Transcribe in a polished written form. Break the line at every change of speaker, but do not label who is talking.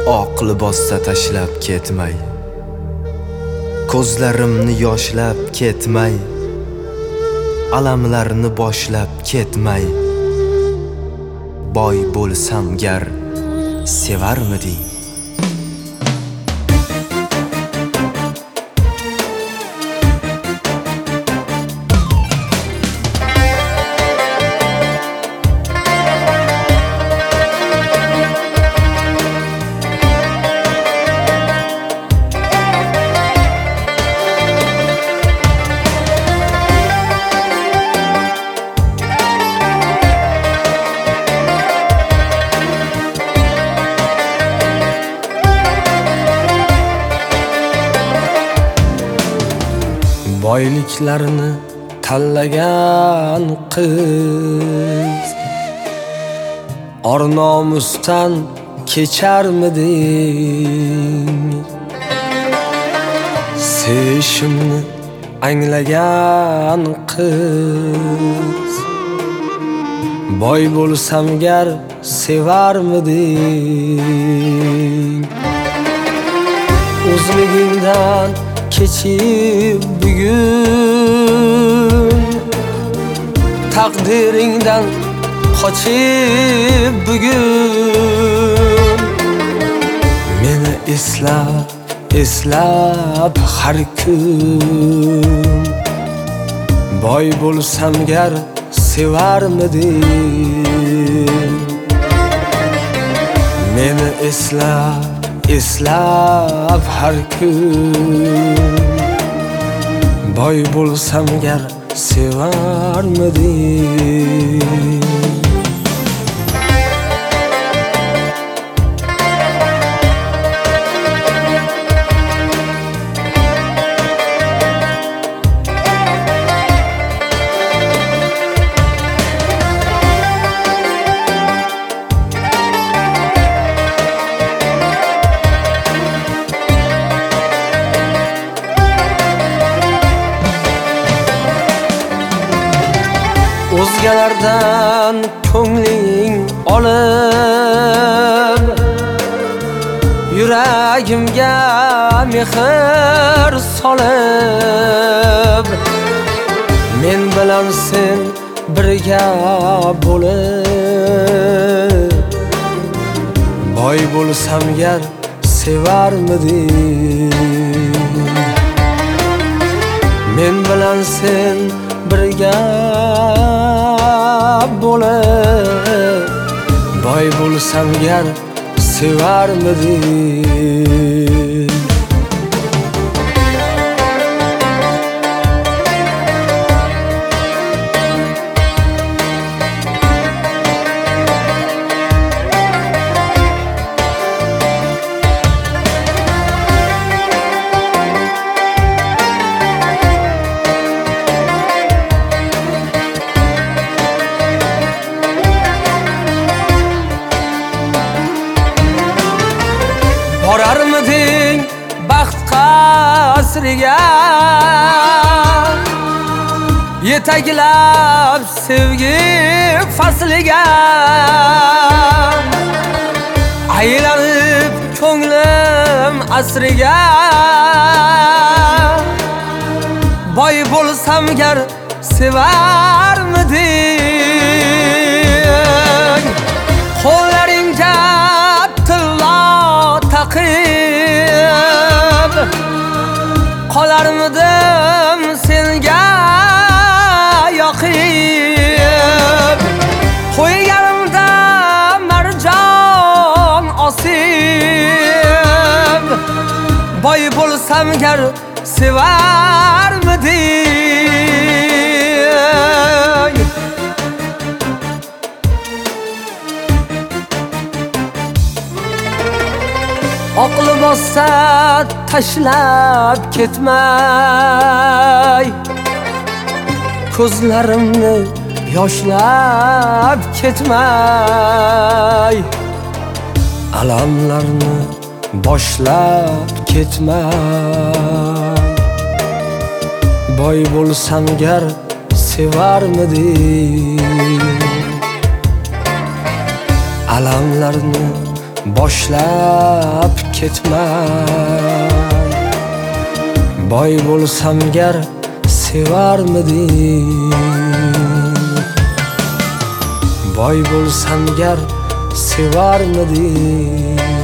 oq libosda tashlab ketmay, ko'zlarimni yoshlab ketmay, alamlarni boshlab ketmay, boy bo'lsam gar sevarmiding?
Boyliklarni tanlagan qiz or-nomusdan kecharmiding? Sevishimni anglagan qiz boy bo'lsam gar sevarmiding? O'zligingdan kechib bugun, taqdiringdan qochib bugun, meni eslab har kun, boy bo'lsam gar sevarmiding? Meni eslab har kun, boy bo'lsam gar sevarmiding? O'zgalardan ko'ngling olib, yuragimga mehr solib, men bilan sen birga bo'lib, boy bo'lsam gar sevarmiding? Men bilan sen birga bo'lib, boy bo'lsam gar sevarmiding? Borarmiding baxt qasriga, yetaklab sevgi fasliga, aylanib ko'nglim asriga, boy bo'lsam gar sevarmiding? Qo'llaringga taqib qolarmidim senga yoqib, qo'yganimda marjon osib, boy bo'lsam gar sevarmiding? Oq libosda tashlab ketmay, ko'zlarimni yoshlab ketmay, alamlarni boshlab ketmay, boy bo'lsam gar sevarmiding? Alamlarni boshlab ketmay. Boy bo'lsam gar sevarmiding? Boy bo'lsam gar sevarmiding?